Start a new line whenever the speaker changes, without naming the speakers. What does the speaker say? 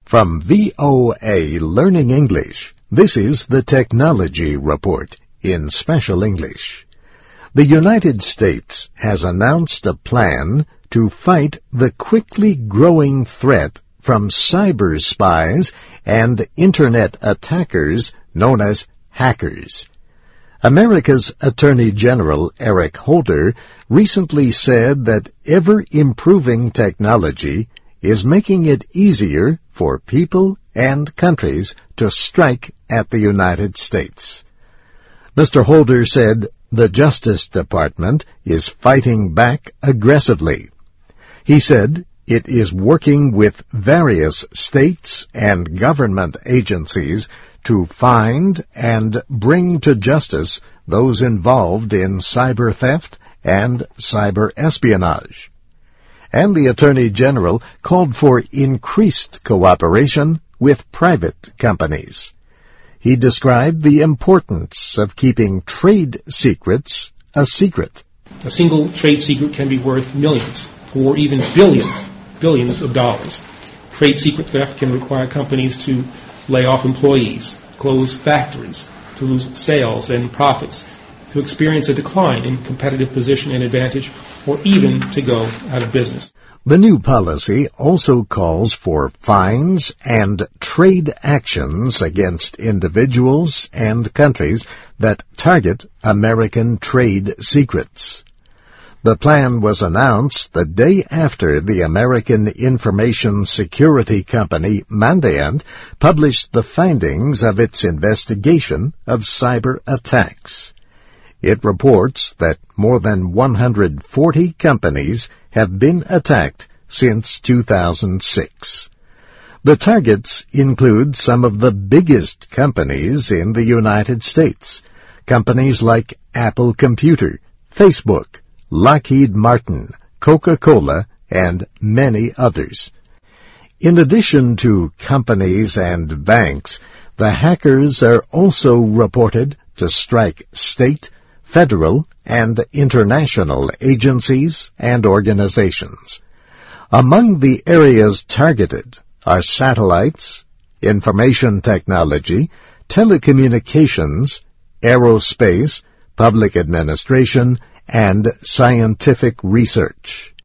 From VOA Learning English, this is the Technology Report in Special English. The United States has announced a plan to fight the quickly growing threat from cyber spies and Internet attackers known as hackers. America's Attorney General Eric Holder recently said that ever-improving technology is making it easier for people and countries to strike at the United States. Mr. Holder said the Justice Department is fighting back aggressively. He said it is working with various states and government agencies to find and bring to justice those involved in cyber theft and cyber espionage. And the Attorney General called for increased cooperation with private companies. He described the importance of keeping trade secrets a secret.
A single trade secret can be worth millions or even billions of dollars. Trade secret theft can require companies to lay off employees, close factories, to lose sales and profits, to experience a decline in competitive position and advantage, or even to go out of business.
The new policy also calls for fines and trade actions against individuals and countries that target American trade secrets. The plan was announced the day after the American information security company Mandiant published the findings of its investigation of cyber attacks. It reports that more than 140 companies have been attacked since 2006. The targets include some of the biggest companies in the United States, companies like Apple Computer, Facebook, Lockheed Martin, Coca-Cola, and many others. In addition to companies and banks, the hackers are also reported to strike state, federal, and international agencies and organizations. Among the areas targeted are satellites, information technology, telecommunications, aerospace, public administration, and scientific research.